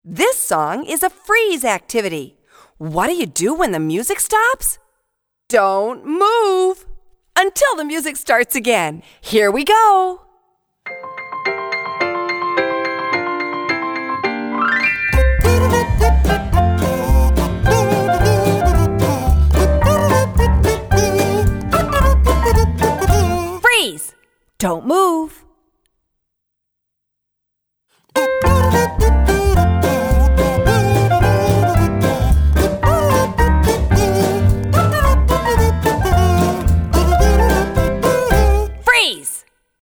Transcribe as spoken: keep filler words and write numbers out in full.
This song is a freeze activity. What do you do when the music stops? Don't move until the music starts again. Here we go. Freeze! Don't move.